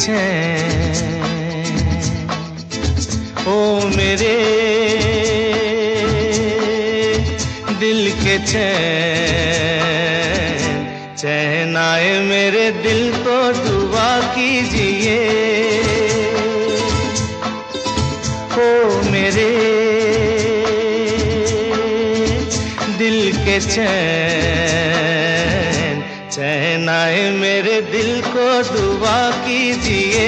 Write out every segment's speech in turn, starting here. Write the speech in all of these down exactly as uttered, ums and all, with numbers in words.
चैन, ओ मेरे दिल के चैन, चैन आए मेरे दिल को दुआ कीजिए। ओ मेरे दिल के चैन, चैन आए मेरे दिल को दुआ कीजिए।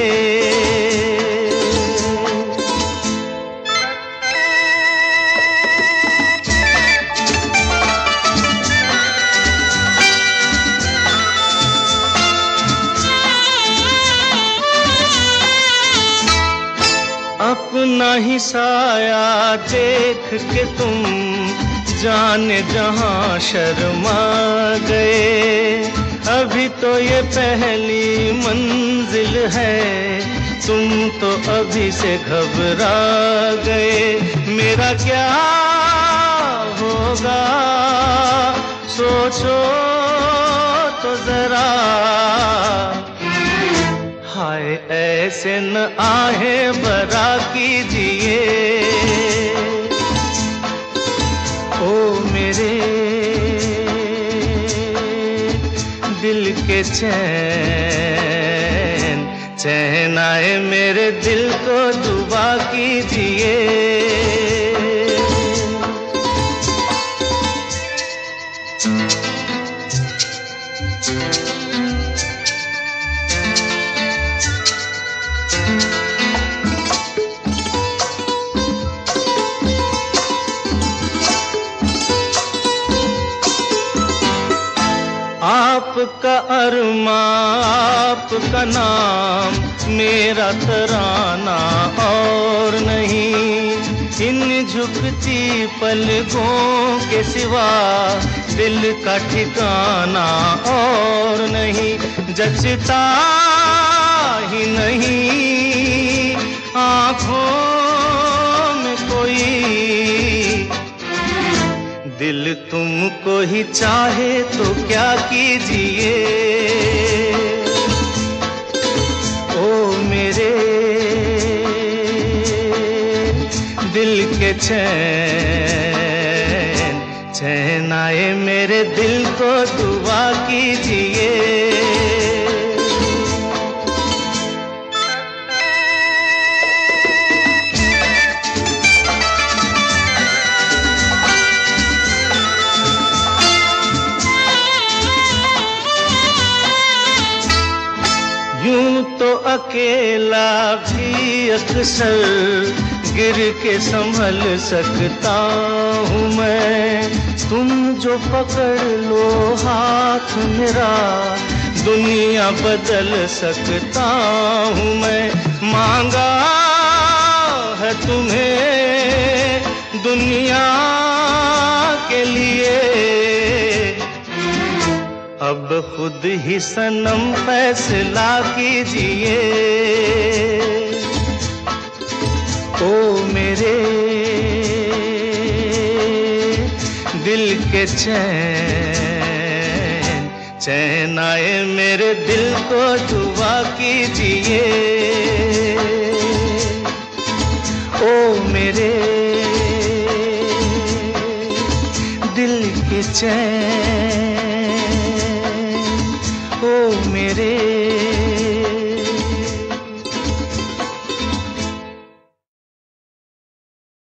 अपना ही साया देख के तुम जाने जहां शर्मा गए। अभी तो ये पहली मंजिल है, तुम तो अभी से घबरा गए। मेरा क्या होगा सोचो तो जरा, हाय ऐसे न आहे बरा कीजिए। ओ मेरे दिल के चैन, चैन आए मेरे दिल को दुआ कीजिए। आपका अरमा आपका नाम, मेरा तराना और नहीं। इन झुकती पलकों के सिवा दिल का ठिकाना और नहीं। जचता ही नहीं आँखों में कोई, दिल तुमको ही चाहे तो क्या कीजिए। ओ मेरे दिल के चैन, चैन आए मेरे दिल को दुआ कीजिए। यूं तो अकेला भी अक्सर गिर के संभल सकता हूँ मैं। तुम जो पकड़ लो हाथ मेरा, दुनिया बदल सकता हूँ मैं। मांगा है तुम्हें दुनिया के लिए, अब खुद ही सनम फैसला कीजिए। ओ मेरे दिल के चैन, चैन आए मेरे दिल को दुआ कीजिए। ओ मेरे दिल के चैन, ओ मेरे